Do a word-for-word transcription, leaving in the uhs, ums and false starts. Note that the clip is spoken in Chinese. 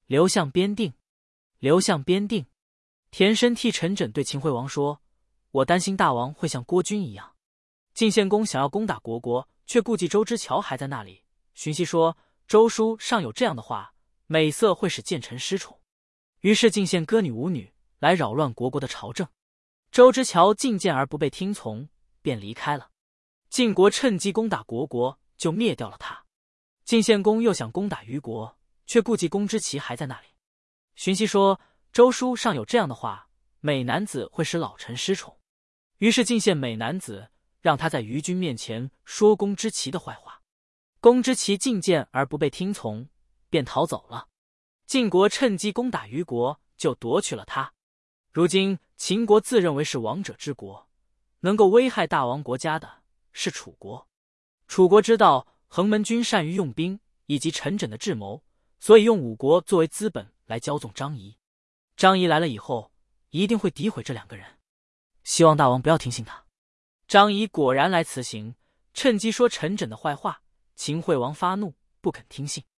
刘向边定，刘向边定。田申替陈轸对秦惠王说：“我担心大王会像郭军一样，晋献公想要攻打虢国，却顾忌周之乔还在那里。荀息说，周书尚有这样的话，美色会使谏臣失宠。于是进献歌女舞女，来扰乱虢国的朝政。周之乔进谏而不被听从，便离开了。晋国趁机攻打虢国，就灭掉了他。晋献公又想攻打虞国，却顾忌公之奇还在那里。荀息说，周书尚有这样的话，美男子会使老臣失宠。于是进献美男子，让他在虞君面前说公之奇的坏话。公之奇进谏而不被听从，便逃走了。晋国趁机攻打虞国，就夺取了他。如今秦国自认为是王者之国，能够危害大王国家的是楚国。楚国知道横门君善于用兵，以及陈轸的智谋，所以用五国作为资本来骄纵张仪。张仪来了以后，一定会诋毁这两个人，希望大王不要听信他。张仪果然来辞行，趁机说陈轸的坏话。秦惠王发怒，不肯听信。